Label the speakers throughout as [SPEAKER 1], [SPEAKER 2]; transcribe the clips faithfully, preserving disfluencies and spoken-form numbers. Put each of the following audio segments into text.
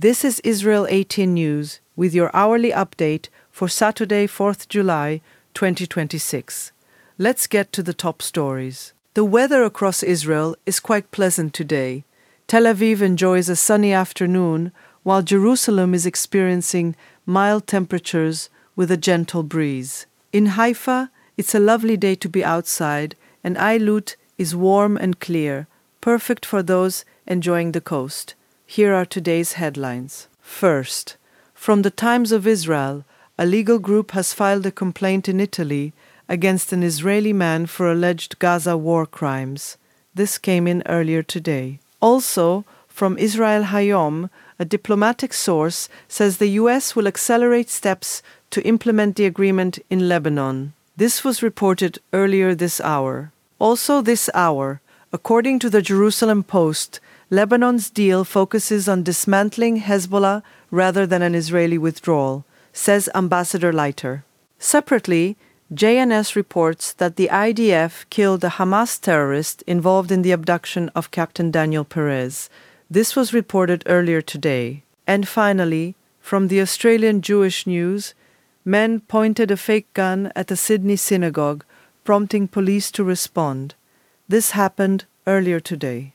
[SPEAKER 1] This is Israel eighteen News with your hourly update for Saturday, fourth of July, twenty twenty-six. Let's get to the top stories. The weather across Israel is quite pleasant today. Tel Aviv enjoys a sunny afternoon, while Jerusalem is experiencing mild temperatures with a gentle breeze. In Haifa, it's a lovely day to be outside, and Eilut is warm and clear, perfect for those enjoying the coast. Here are today's headlines. First, from the Times of Israel, a legal group has filed a complaint in Italy against an Israeli man for alleged Gaza war crimes. This came in earlier today. Also, from Israel Hayom, a diplomatic source says the U S will accelerate steps to implement the agreement in Lebanon. This was reported earlier this hour. Also this hour, according to the Jerusalem Post, Lebanon's deal focuses on dismantling Hezbollah rather than an Israeli withdrawal, says Ambassador Leiter. Separately, J N S reports that the I D F killed a Hamas terrorist involved in the abduction of Captain Daniel Perez. This was reported earlier today. And finally, from the Australian Jewish News, men pointed a fake gun at a Sydney synagogue, prompting police to respond. This happened earlier today.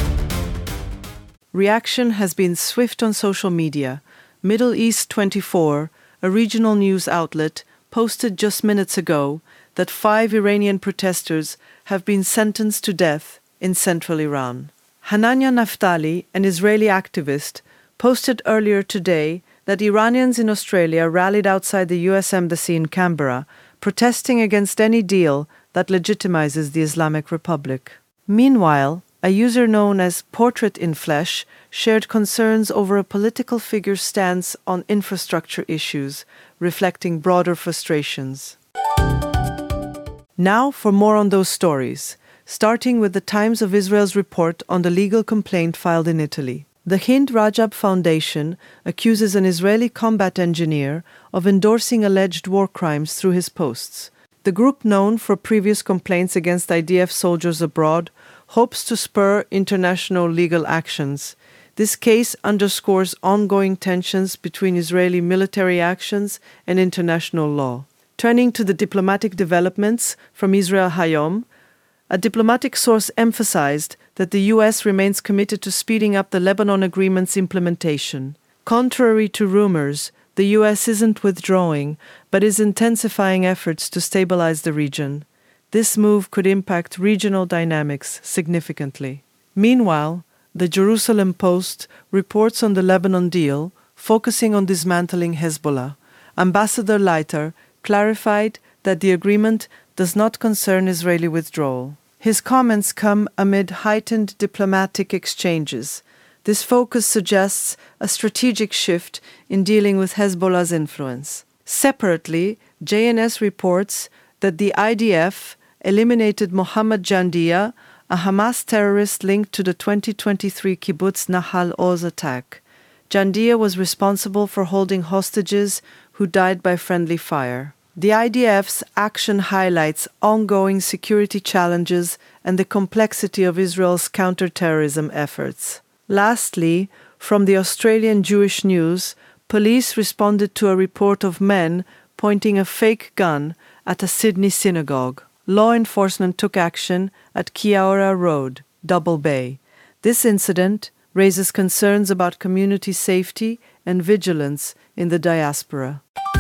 [SPEAKER 1] Reaction has been swift on social media. Middle East twenty-four, a regional news outlet, posted just minutes ago that five Iranian protesters have been sentenced to death in central Iran. Hanania Naftali, an Israeli activist, posted earlier today that Iranians in Australia rallied outside the U S Embassy in Canberra, protesting against any deal that legitimizes the Islamic Republic. Meanwhile, a user known as Portrait in Flesh shared concerns over a political figure's stance on infrastructure issues, reflecting broader frustrations. Now for more on those stories, starting with the Times of Israel's report on the legal complaint filed in Italy. The Hind Rajab Foundation accuses an Israeli combat engineer of endorsing alleged war crimes through his posts. The group, known for previous complaints against I D F soldiers abroad, hopes to spur international legal actions. This case underscores ongoing tensions between Israeli military actions and international law. Turning to the diplomatic developments from Israel Hayom, a diplomatic source emphasized that the U S remains committed to speeding up the Lebanon agreement's implementation. Contrary to rumors, the U S isn't withdrawing, but is intensifying efforts to stabilize the region. This move could impact regional dynamics significantly. Meanwhile, the Jerusalem Post reports on the Lebanon deal, focusing on dismantling Hezbollah. Ambassador Leiter clarified that the agreement does not concern Israeli withdrawal. His comments come amid heightened diplomatic exchanges. This focus suggests a strategic shift in dealing with Hezbollah's influence. Separately, J N S reports that the I D F eliminated Mohammad Jandia, a Hamas terrorist linked to the twenty twenty-three Kibbutz Nahal Oz attack. Jandia was responsible for holding hostages who died by friendly fire. The I D F's action highlights ongoing security challenges and the complexity of Israel's counter-terrorism efforts. Lastly, from the Australian Jewish News, police responded to a report of men pointing a fake gun at a Sydney synagogue. Law enforcement took action at Kiaora Road, Double Bay. This incident raises concerns about community safety and vigilance in the diaspora.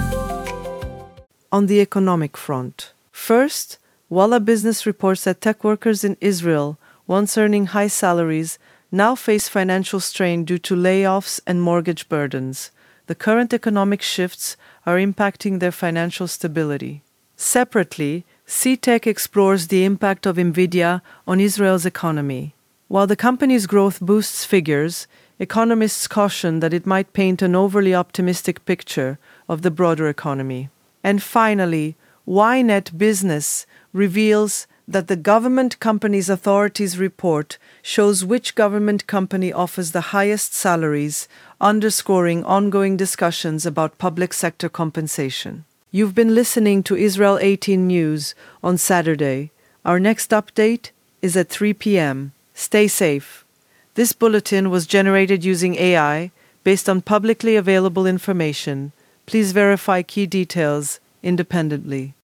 [SPEAKER 1] On the economic front. First, Walla Business reports that tech workers in Israel, once earning high salaries, now face financial strain due to layoffs and mortgage burdens. The current economic shifts are impacting their financial stability. Separately, C Tech explores the impact of NVIDIA on Israel's economy. While the company's growth boosts figures, economists caution that it might paint an overly optimistic picture of the broader economy. And finally, Ynet Business reveals that the government company's authorities report shows which government company offers the highest salaries, underscoring ongoing discussions about public sector compensation. You've been listening to Israel eighteen News on Saturday. Our next update is at three p.m. Stay safe. This bulletin was generated using A I, based on publicly available information. Please verify key details independently.